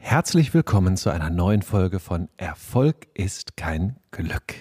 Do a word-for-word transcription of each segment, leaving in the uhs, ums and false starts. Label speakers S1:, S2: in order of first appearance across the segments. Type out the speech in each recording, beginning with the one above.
S1: Herzlich willkommen zu einer neuen Folge von Erfolg ist kein Glück.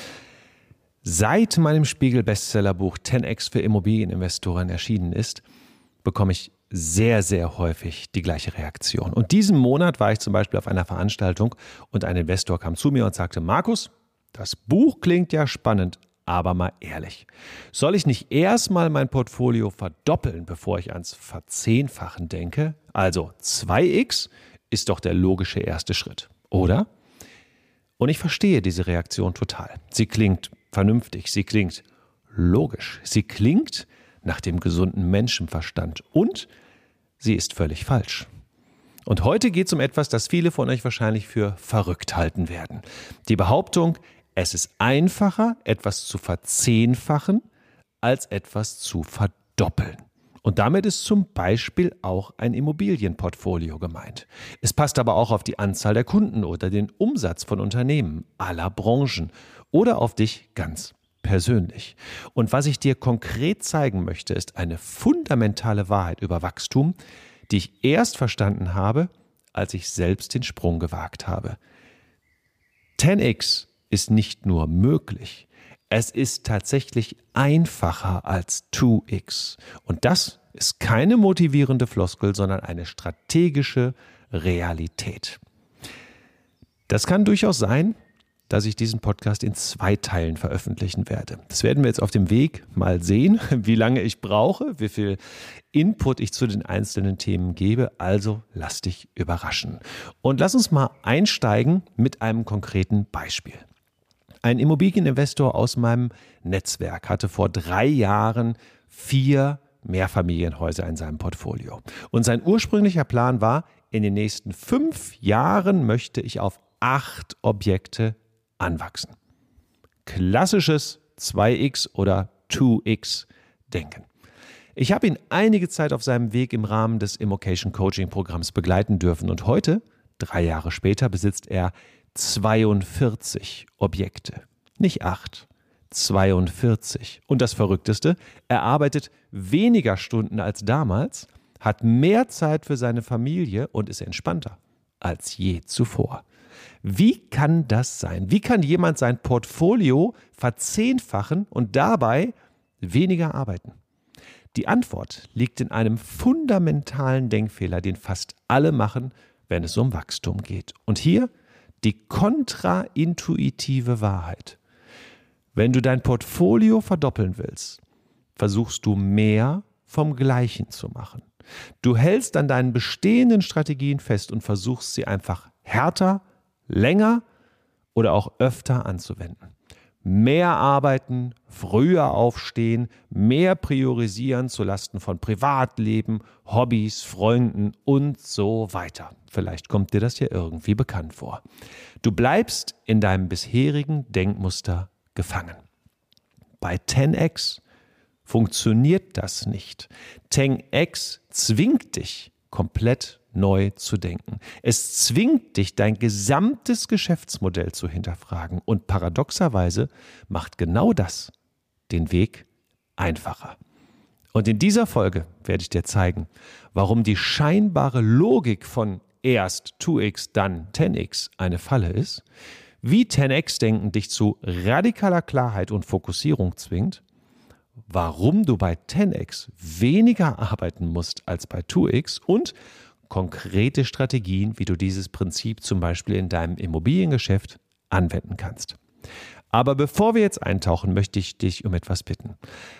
S1: Seit meinem Spiegel-Bestsellerbuch zehn X für Immobilieninvestoren erschienen ist, bekomme ich sehr, sehr häufig die gleiche Reaktion. Und diesen Monat war ich zum Beispiel auf einer Veranstaltung und ein Investor kam zu mir und sagte: Markus, das Buch klingt ja spannend, aber mal ehrlich, soll ich nicht erstmal mein Portfolio verdoppeln, bevor ich ans Verzehnfachen denke? Also zwei X ist doch der logische erste Schritt, oder? Und ich verstehe diese Reaktion total. Sie klingt vernünftig, sie klingt logisch, sie klingt nach dem gesunden Menschenverstand und sie ist völlig falsch. Und heute geht es um etwas, das viele von euch wahrscheinlich für verrückt halten werden. Die Behauptung, es ist einfacher, etwas zu verzehnfachen, als etwas zu verdoppeln. Und damit ist zum Beispiel auch ein Immobilienportfolio gemeint. Es passt aber auch auf die Anzahl der Kunden oder den Umsatz von Unternehmen aller Branchen oder auf dich ganz persönlich. Und was ich dir konkret zeigen möchte, ist eine fundamentale Wahrheit über Wachstum, die ich erst verstanden habe, als ich selbst den Sprung gewagt habe. zehn X ist nicht nur möglich, es ist tatsächlich einfacher als zwei X. Und das ist keine motivierende Floskel, sondern eine strategische Realität. Das kann durchaus sein, dass ich diesen Podcast in zwei Teilen veröffentlichen werde. Das werden wir jetzt auf dem Weg mal sehen, wie lange ich brauche, wie viel Input ich zu den einzelnen Themen gebe. Also lass dich überraschen. Und lass uns mal einsteigen mit einem konkreten Beispiel. Ein Immobilieninvestor aus meinem Netzwerk hatte vor drei Jahren vier Mehrfamilienhäuser in seinem Portfolio. Und sein ursprünglicher Plan war, in den nächsten fünf Jahren möchte ich auf acht Objekte anwachsen. Klassisches zwei X oder zwei X Denken. Ich habe ihn einige Zeit auf seinem Weg im Rahmen des Immocation Coaching Programms begleiten dürfen und heute, drei Jahre später, besitzt er zweiundvierzig Objekte. Nicht acht, zweiundvierzig. Und das Verrückteste, er arbeitet weniger Stunden als damals, hat mehr Zeit für seine Familie und ist entspannter als je zuvor. Wie kann das sein? Wie kann jemand sein Portfolio verzehnfachen und dabei weniger arbeiten? Die Antwort liegt in einem fundamentalen Denkfehler, den fast alle machen, wenn es um Wachstum geht. Und hier die kontraintuitive Wahrheit. Wenn du dein Portfolio verdoppeln willst, versuchst du mehr vom Gleichen zu machen. Du hältst an deinen bestehenden Strategien fest und versuchst sie einfach härter, länger oder auch öfter anzuwenden. Mehr arbeiten, früher aufstehen, mehr priorisieren zulasten von Privatleben, Hobbys, Freunden und so weiter. Vielleicht kommt dir das ja irgendwie bekannt vor. Du bleibst in deinem bisherigen Denkmuster gefangen. Bei zehn X funktioniert das nicht. zehn X zwingt dich, komplett neu zu denken. Es zwingt dich, dein gesamtes Geschäftsmodell zu hinterfragen. Und paradoxerweise macht genau das den Weg einfacher. Und in dieser Folge werde ich dir zeigen, warum die scheinbare Logik von erst zwei X, dann zehn X eine Falle ist, wie zehn X-Denken dich zu radikaler Klarheit und Fokussierung zwingt, warum du bei zehn X weniger arbeiten musst als bei zwei X und konkrete Strategien, wie du dieses Prinzip zum Beispiel in deinem Immobiliengeschäft anwenden kannst. Aber bevor wir jetzt eintauchen, möchte ich dich um etwas bitten.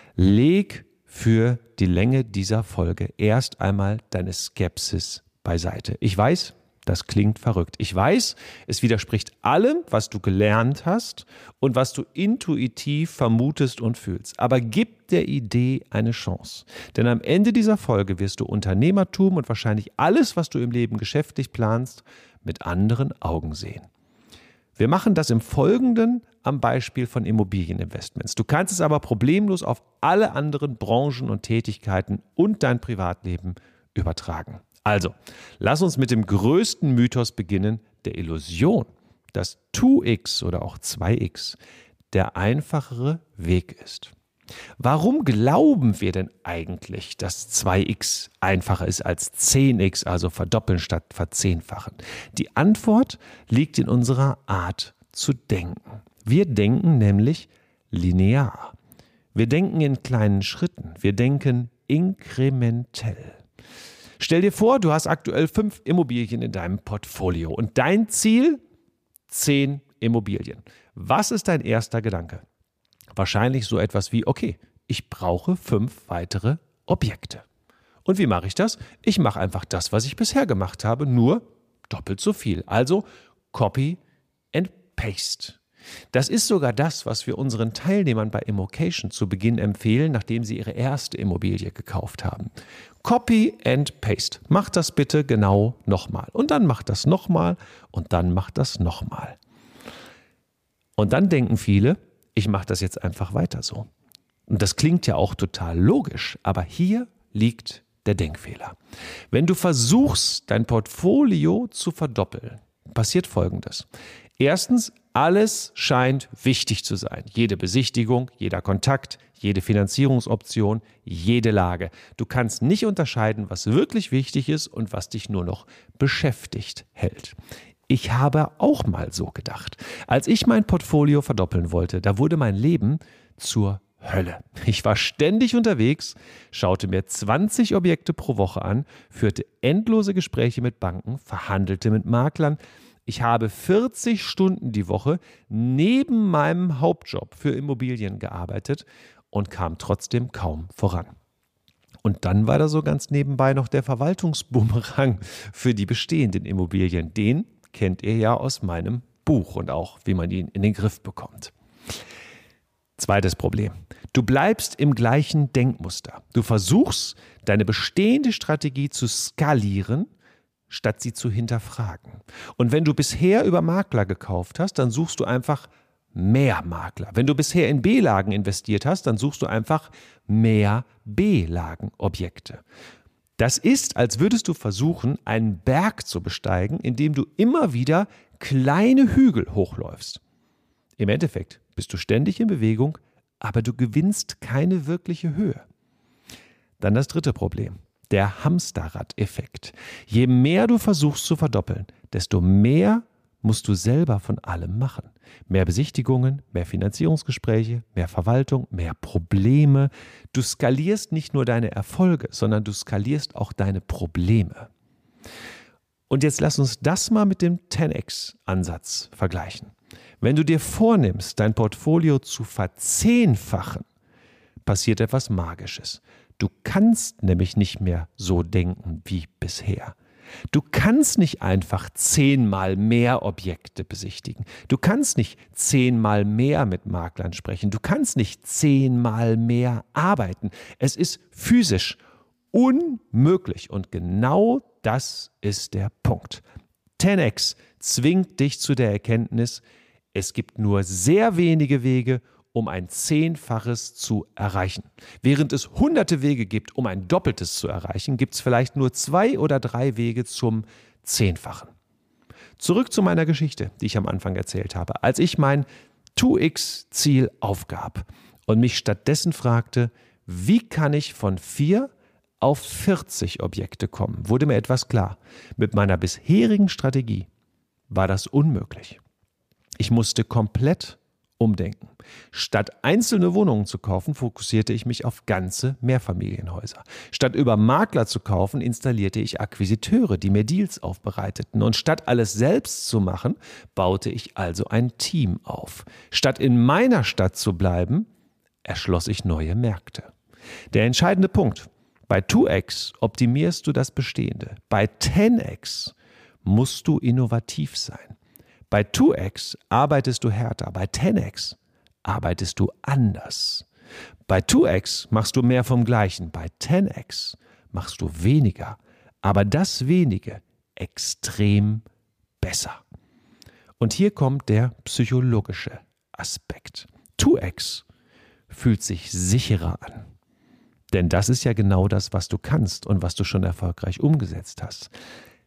S1: Leg für die Länge dieser Folge erst einmal deine Skepsis beiseite. Ich weiß, das klingt verrückt. Ich weiß, es widerspricht allem, was du gelernt hast und was du intuitiv vermutest und fühlst. Aber gib der Idee eine Chance. Denn am Ende dieser Folge wirst du Unternehmertum und wahrscheinlich alles, was du im Leben geschäftlich planst, mit anderen Augen sehen. Wir machen das im Folgenden am Beispiel von Immobilieninvestments. Du kannst es aber problemlos auf alle anderen Branchen und Tätigkeiten und dein Privatleben übertragen. Also, lass uns mit dem größten Mythos beginnen, der Illusion, dass zwei X oder auch zwei X der einfachere Weg ist. Warum glauben wir denn eigentlich, dass zwei x einfacher ist als zehn x, also verdoppeln statt verzehnfachen? Die Antwort liegt in unserer Art zu denken. Wir denken nämlich linear. Wir denken in kleinen Schritten. Wir denken inkrementell. Stell dir vor, du hast aktuell fünf Immobilien in deinem Portfolio und dein Ziel zehn Immobilien. Was ist dein erster Gedanke? Wahrscheinlich so etwas wie, okay, ich brauche fünf weitere Objekte. Und wie mache ich das? Ich mache einfach das, was ich bisher gemacht habe, nur doppelt so viel. Also Copy and Paste. Das ist sogar das, was wir unseren Teilnehmern bei Immocation zu Beginn empfehlen, nachdem sie ihre erste Immobilie gekauft haben. Copy and Paste. Mach das bitte genau nochmal. Und dann mach das nochmal und dann mach das nochmal. Und dann denken viele, ich mache das jetzt einfach weiter so. Und das klingt ja auch total logisch, aber hier liegt der Denkfehler. Wenn du versuchst, dein Portfolio zu verdoppeln, passiert Folgendes. Erstens, alles scheint wichtig zu sein. Jede Besichtigung, jeder Kontakt, jede Finanzierungsoption, jede Lage. Du kannst nicht unterscheiden, was wirklich wichtig ist und was dich nur noch beschäftigt hält. Ich habe auch mal so gedacht. Als ich mein Portfolio verdoppeln wollte, da wurde mein Leben zur Hölle. Ich war ständig unterwegs, schaute mir zwanzig Objekte pro Woche an, führte endlose Gespräche mit Banken, verhandelte mit Maklern. Ich habe vierzig Stunden die Woche neben meinem Hauptjob für Immobilien gearbeitet und kam trotzdem kaum voran. Und dann war da so ganz nebenbei noch der Verwaltungsbumerang für die bestehenden Immobilien. Den kennt ihr ja aus meinem Buch und auch, wie man ihn in den Griff bekommt. Zweites Problem. Du bleibst im gleichen Denkmuster. Du versuchst, deine bestehende Strategie zu skalieren, statt sie zu hinterfragen. Und wenn du bisher über Makler gekauft hast, dann suchst du einfach mehr Makler. Wenn du bisher in B-Lagen investiert hast, dann suchst du einfach mehr B-Lagen-Objekte. Das ist, als würdest du versuchen, einen Berg zu besteigen, indem du immer wieder kleine Hügel hochläufst. Im Endeffekt bist du ständig in Bewegung, aber du gewinnst keine wirkliche Höhe. Dann das dritte Problem, der Hamsterrad-Effekt. Je mehr du versuchst zu verdoppeln, desto mehr musst du selber von allem machen. Mehr Besichtigungen, mehr Finanzierungsgespräche, mehr Verwaltung, mehr Probleme. Du skalierst nicht nur deine Erfolge, sondern du skalierst auch deine Probleme. Und jetzt lass uns das mal mit dem zehn x-Ansatz vergleichen. Wenn du dir vornimmst, dein Portfolio zu verzehnfachen, passiert etwas Magisches. Du kannst nämlich nicht mehr so denken wie bisher. Du kannst nicht einfach zehnmal mehr Objekte besichtigen. Du kannst nicht zehnmal mehr mit Maklern sprechen. Du kannst nicht zehnmal mehr arbeiten. Es ist physisch unmöglich. Und genau das ist der Punkt. zehn x zwingt dich zu der Erkenntnis, es gibt nur sehr wenige Wege, um ein Zehnfaches zu erreichen. Während es hunderte Wege gibt, um ein Doppeltes zu erreichen, gibt es vielleicht nur zwei oder drei Wege zum Zehnfachen. Zurück zu meiner Geschichte, die ich am Anfang erzählt habe. Als ich mein zwei x-Ziel aufgab und mich stattdessen fragte, wie kann ich von vier auf vierzig Objekte kommen, wurde mir etwas klar. Mit meiner bisherigen Strategie war das unmöglich. Ich musste komplett umdenken. Statt einzelne Wohnungen zu kaufen, fokussierte ich mich auf ganze Mehrfamilienhäuser. Statt über Makler zu kaufen, installierte ich Akquisiteure, die mir Deals aufbereiteten. Und statt alles selbst zu machen, baute ich also ein Team auf. Statt in meiner Stadt zu bleiben, erschloss ich neue Märkte. Der entscheidende Punkt: Bei zwei x optimierst du das Bestehende. Bei zehn x musst du innovativ sein. Bei zwei x arbeitest du härter, bei zehn x arbeitest du anders. Bei zwei x machst du mehr vom Gleichen, bei zehn x machst du weniger, aber das Wenige extrem besser. Und hier kommt der psychologische Aspekt. zwei x fühlt sich sicherer an. Denn das ist ja genau das, was du kannst und was du schon erfolgreich umgesetzt hast.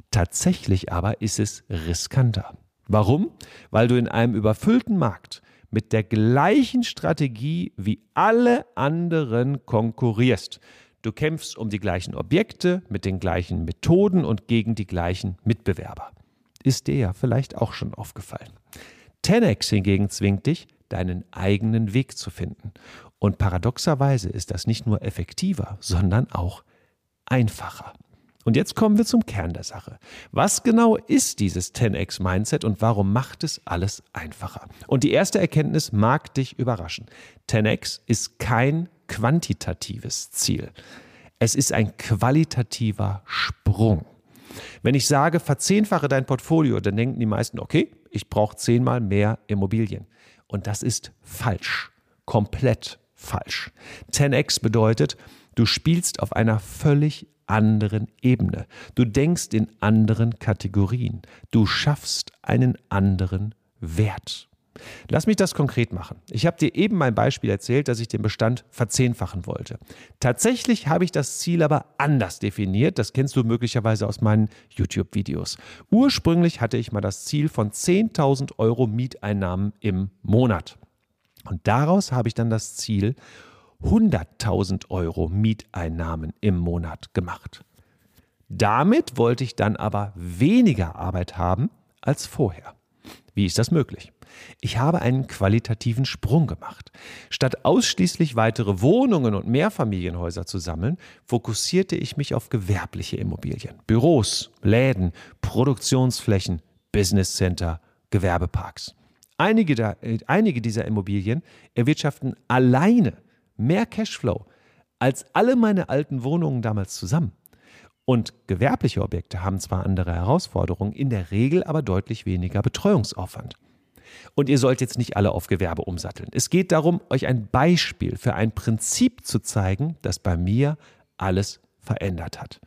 S1: Tatsächlich aber ist es riskanter. Warum? Weil du in einem überfüllten Markt mit der gleichen Strategie wie alle anderen konkurrierst. Du kämpfst um die gleichen Objekte, mit den gleichen Methoden und gegen die gleichen Mitbewerber. Ist dir ja vielleicht auch schon aufgefallen. zehn X hingegen zwingt dich, deinen eigenen Weg zu finden. Und paradoxerweise ist das nicht nur effektiver, sondern auch einfacher. Und jetzt kommen wir zum Kern der Sache. Was genau ist dieses zehn X Mindset und warum macht es alles einfacher? Und die erste Erkenntnis mag dich überraschen. zehn X ist kein quantitatives Ziel. Es ist ein qualitativer Sprung. Wenn ich sage, verzehnfache dein Portfolio, dann denken die meisten, okay, ich brauche zehnmal mehr Immobilien. Und das ist falsch. Komplett falsch. zehn X bedeutet, du spielst auf einer völlig anderen Ebene. Du denkst in anderen Kategorien. Du schaffst einen anderen Wert. Lass mich das konkret machen. Ich habe dir eben mein Beispiel erzählt, dass ich den Bestand verzehnfachen wollte. Tatsächlich habe ich das Ziel aber anders definiert. Das kennst du möglicherweise aus meinen YouTube-Videos. Ursprünglich hatte ich mal das Ziel von zehntausend Euro Mieteinnahmen im Monat. Und daraus habe ich dann das Ziel hunderttausend Euro Mieteinnahmen im Monat gemacht. Damit wollte ich dann aber weniger Arbeit haben als vorher. Wie ist das möglich? Ich habe einen qualitativen Sprung gemacht. Statt ausschließlich weitere Wohnungen und Mehrfamilienhäuser zu sammeln, fokussierte ich mich auf gewerbliche Immobilien. Büros, Läden, Produktionsflächen, Businesscenter, Gewerbeparks. Einige, da, äh, einige dieser Immobilien erwirtschaften alleine mehr Cashflow als alle meine alten Wohnungen damals zusammen. Und gewerbliche Objekte haben zwar andere Herausforderungen, in der Regel aber deutlich weniger Betreuungsaufwand. Und ihr sollt jetzt nicht alle auf Gewerbe umsatteln. Es geht darum, euch ein Beispiel für ein Prinzip zu zeigen, das bei mir alles verändert hat.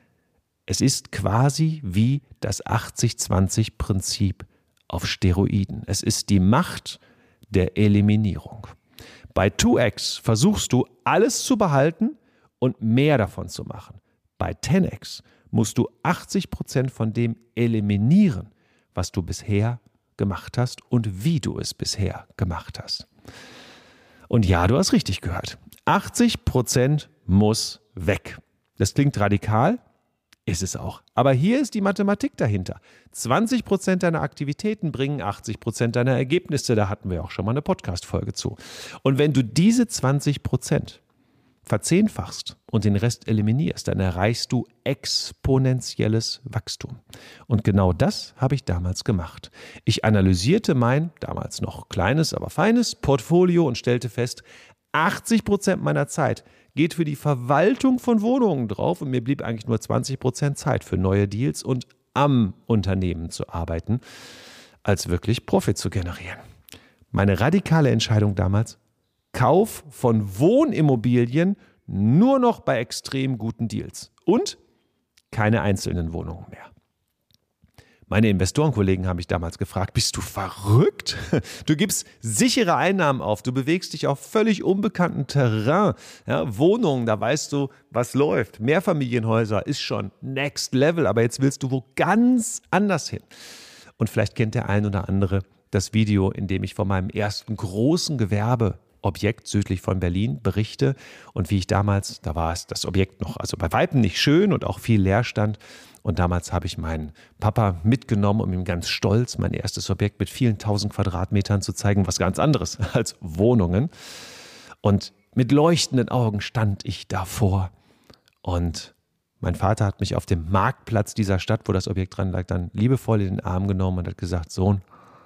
S1: Es ist quasi wie das achtzig zwanzig Prinzip auf Steroiden. Es ist die Macht der Eliminierung. Bei zwei X versuchst du, alles zu behalten und mehr davon zu machen. Bei zehn X musst du achtzig Prozent von dem eliminieren, was du bisher gemacht hast und wie du es bisher gemacht hast. Und ja, du hast richtig gehört. achtzig Prozent muss weg. Das klingt radikal, ist es auch. Aber hier ist die Mathematik dahinter. zwanzig Prozent deiner Aktivitäten bringen achtzig Prozent deiner Ergebnisse. Da hatten wir auch schon mal eine Podcast-Folge zu. Und wenn du diese zwanzig Prozent verzehnfachst und den Rest eliminierst, dann erreichst du exponentielles Wachstum. Und genau das habe ich damals gemacht. Ich analysierte mein, damals noch kleines, aber feines Portfolio und stellte fest, achtzig Prozent meiner Zeit geht für die Verwaltung von Wohnungen drauf und mir blieb eigentlich nur zwanzig Prozent Zeit für neue Deals und am Unternehmen zu arbeiten, als wirklich Profit zu generieren. Meine radikale Entscheidung damals: Kauf von Wohnimmobilien nur noch bei extrem guten Deals und keine einzelnen Wohnungen mehr. Meine Investorenkollegen haben mich damals gefragt, bist du verrückt? Du gibst sichere Einnahmen auf, du bewegst dich auf völlig unbekanntem Terrain. Ja, Wohnungen, da weißt du, was läuft. Mehrfamilienhäuser ist schon Next Level, aber jetzt willst du wo ganz anders hin. Und vielleicht kennt der ein oder andere das Video, in dem ich von meinem ersten großen Gewerbeobjekt südlich von Berlin berichte und wie ich damals, da war es das Objekt noch, also bei Weitem nicht schön und auch viel Leerstand. Und damals habe ich meinen Papa mitgenommen, um ihm ganz stolz mein erstes Objekt mit vielen tausend Quadratmetern zu zeigen, was ganz anderes als Wohnungen. Und mit leuchtenden Augen stand ich davor. Und mein Vater hat mich auf dem Marktplatz dieser Stadt, wo das Objekt dran lag, dann liebevoll in den Arm genommen und hat gesagt, Sohn,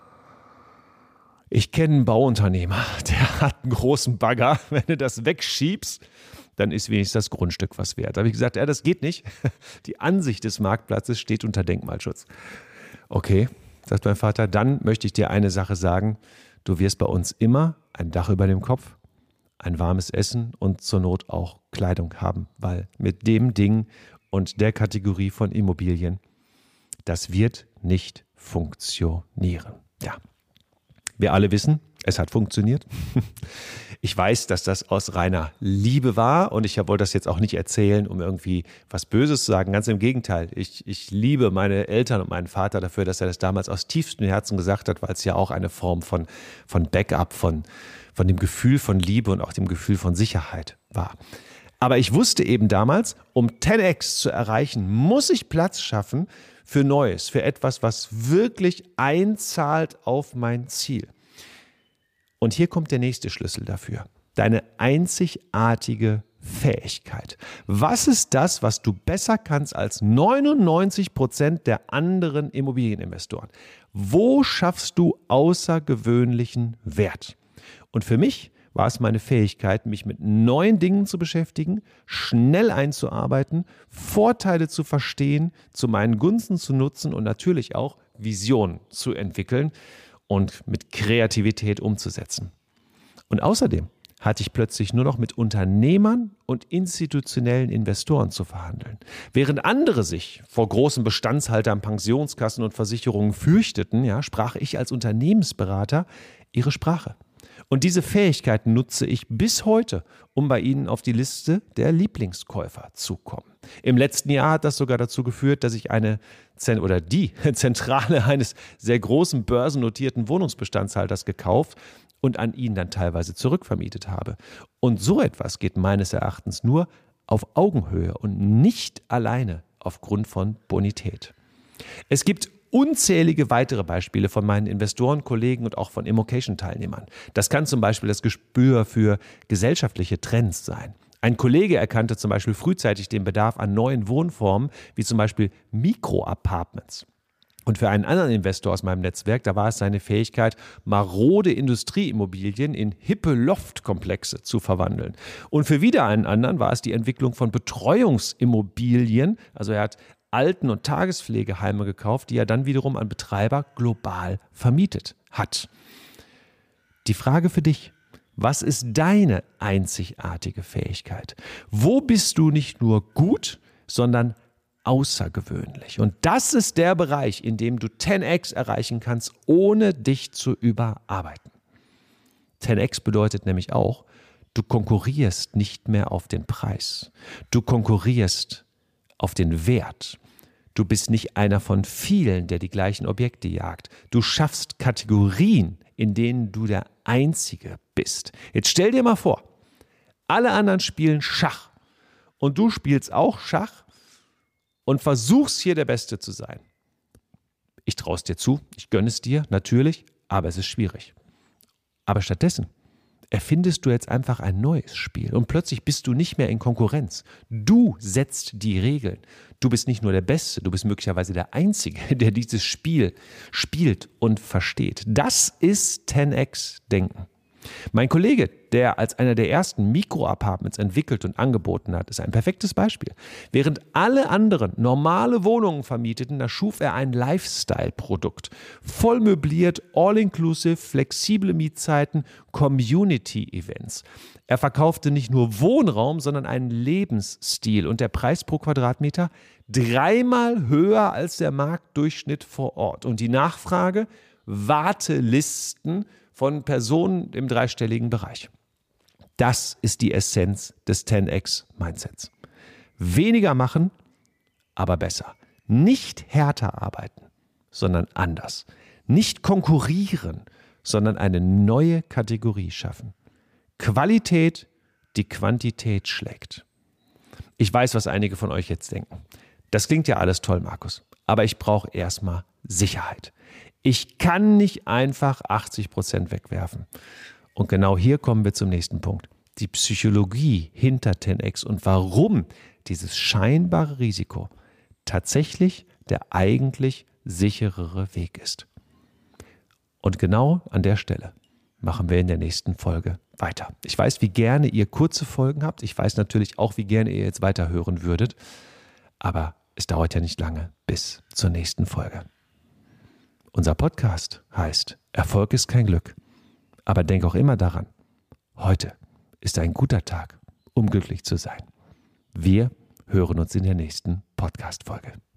S1: ich kenne einen Bauunternehmer, der hat einen großen Bagger. Wenn du das wegschiebst, dann ist wenigstens das Grundstück was wert. Da habe ich gesagt, ja, das geht nicht. Die Ansicht des Marktplatzes steht unter Denkmalschutz. Okay, sagt mein Vater, dann möchte ich dir eine Sache sagen. Du wirst bei uns immer ein Dach über dem Kopf, ein warmes Essen und zur Not auch Kleidung haben, weil mit dem Ding und der Kategorie von Immobilien, das wird nicht funktionieren. Ja. Wir alle wissen, es hat funktioniert. Ich weiß, dass das aus reiner Liebe war und ich wollte das jetzt auch nicht erzählen, um irgendwie was Böses zu sagen. Ganz im Gegenteil. Ich, ich liebe meine Eltern und meinen Vater dafür, dass er das damals aus tiefstem Herzen gesagt hat, weil es ja auch eine Form von, von Backup, von, von dem Gefühl von Liebe und auch dem Gefühl von Sicherheit war. Aber ich wusste eben damals, um zehn X zu erreichen, muss ich Platz schaffen für Neues, für etwas, was wirklich einzahlt auf mein Ziel. Und hier kommt der nächste Schlüssel dafür. Deine einzigartige Fähigkeit. Was ist das, was du besser kannst als neunundneunzig Prozent der anderen Immobilieninvestoren? Wo schaffst du außergewöhnlichen Wert? Und für mich war es meine Fähigkeit, mich mit neuen Dingen zu beschäftigen, schnell einzuarbeiten, Vorteile zu verstehen, zu meinen Gunsten zu nutzen und natürlich auch Visionen zu entwickeln und mit Kreativität umzusetzen. Und außerdem hatte ich plötzlich nur noch mit Unternehmern und institutionellen Investoren zu verhandeln. Während andere sich vor großen Bestandshaltern, Pensionskassen und Versicherungen fürchteten, ja, sprach ich als Unternehmensberater ihre Sprache. Und diese Fähigkeit nutze ich bis heute, um bei Ihnen auf die Liste der Lieblingskäufer zu kommen. Im letzten Jahr hat das sogar dazu geführt, dass ich eine oder die Zentrale eines sehr großen börsennotierten Wohnungsbestandshalters gekauft und an ihn dann teilweise zurückvermietet habe. Und so etwas geht meines Erachtens nur auf Augenhöhe und nicht alleine aufgrund von Bonität. Es gibt unzählige weitere Beispiele von meinen Investoren, Kollegen und auch von Immocation-Teilnehmern. Das kann zum Beispiel das Gespür für gesellschaftliche Trends sein. Ein Kollege erkannte zum Beispiel frühzeitig den Bedarf an neuen Wohnformen, wie zum Beispiel Mikro-Apartments. Und für einen anderen Investor aus meinem Netzwerk, da war es seine Fähigkeit, marode Industrieimmobilien in hippe Loftkomplexe zu verwandeln. Und für wieder einen anderen war es die Entwicklung von Betreuungsimmobilien. Also er hat Alten- und Tagespflegeheime gekauft, die er dann wiederum an Betreiber global vermietet hat. Die Frage für dich: Was ist deine einzigartige Fähigkeit? Wo bist du nicht nur gut, sondern außergewöhnlich? Und das ist der Bereich, in dem du zehn X erreichen kannst, ohne dich zu überarbeiten. zehn X bedeutet nämlich auch, du konkurrierst nicht mehr auf den Preis. Du konkurrierst auf den Wert. Du bist nicht einer von vielen, der die gleichen Objekte jagt. Du schaffst Kategorien, in denen du der Einzige bist. Jetzt stell dir mal vor, alle anderen spielen Schach und du spielst auch Schach und versuchst hier der Beste zu sein. Ich traue es dir zu, ich gönne es dir, natürlich, aber es ist schwierig. Aber stattdessen erfindest du jetzt einfach ein neues Spiel und plötzlich bist du nicht mehr in Konkurrenz. Du setzt die Regeln. Du bist nicht nur der Beste, du bist möglicherweise der Einzige, der dieses Spiel spielt und versteht. Das ist zehn X-Denken. Mein Kollege, der als einer der ersten Mikro-Apartments entwickelt und angeboten hat, ist ein perfektes Beispiel. Während alle anderen normale Wohnungen vermieteten, da schuf er ein Lifestyle-Produkt. Voll möbliert, all-inclusive, flexible Mietzeiten, Community-Events. Er verkaufte nicht nur Wohnraum, sondern einen Lebensstil und der Preis pro Quadratmeter dreimal höher als der Marktdurchschnitt vor Ort. Und die Nachfrage? Wartelisten von Personen im dreistelligen Bereich. Das ist die Essenz des zehn X-Mindsets. Weniger machen, aber besser. Nicht härter arbeiten, sondern anders. Nicht konkurrieren, sondern eine neue Kategorie schaffen. Qualität, die Quantität schlägt. Ich weiß, was einige von euch jetzt denken. Das klingt ja alles toll, Markus, aber ich brauche erstmal Sicherheit. Ich kann nicht einfach achtzig Prozent wegwerfen. Und genau hier kommen wir zum nächsten Punkt. Die Psychologie hinter zehn X und warum dieses scheinbare Risiko tatsächlich der eigentlich sicherere Weg ist. Und genau an der Stelle machen wir in der nächsten Folge weiter. Ich weiß, wie gerne ihr kurze Folgen habt. Ich weiß natürlich auch, wie gerne ihr jetzt weiterhören würdet. Aber es dauert ja nicht lange bis zur nächsten Folge. Unser Podcast heißt Erfolg ist kein Glück. Aber denk auch immer daran, heute ist ein guter Tag, um glücklich zu sein. Wir hören uns in der nächsten Podcast-Folge.